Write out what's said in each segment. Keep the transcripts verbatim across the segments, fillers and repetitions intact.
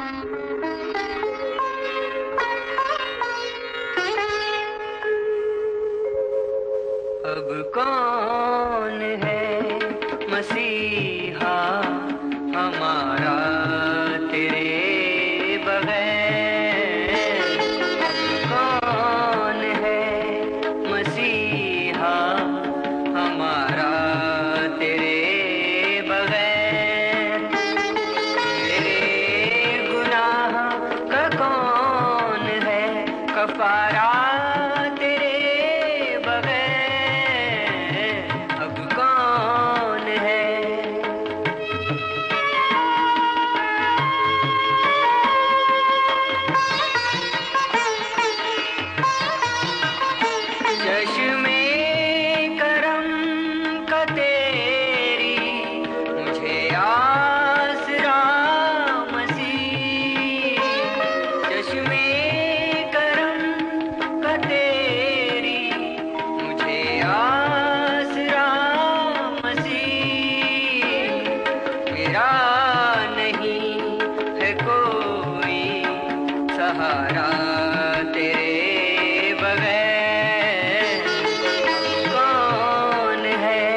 अब कौन है मसीहा हमारा तेरे बगैर? कौन है मसीहा हमारा तेरे बगैर? तेरे गुनाह का कौन है कफारा तेरे बगैर? अब कौन है? चश्मे करम का तेरी मुझे आसरा मसीह। चश्मे करम का तेरी मुझे आसरा मसीह। मेरा नहीं है कोई सहारा तेरे बगैर। कौन है?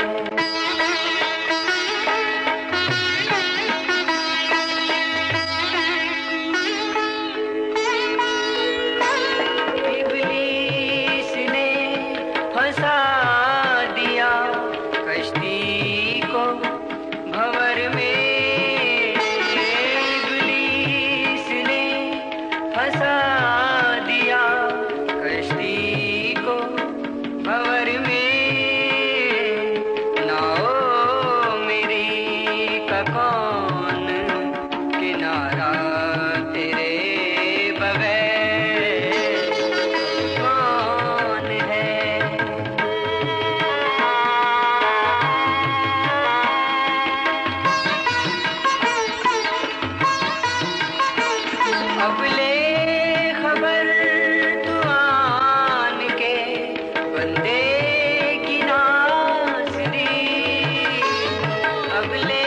इब्लीस ने फंसा दिया कश्ती को भंवर में। इब्लीस ने फंसा दिया कश्ती को भंवर में। नाओ मेरी का कौन किनारा तेरे बगैर? कौन है? अब ले खबर तू आन के बंदे की नाज़री। अब ले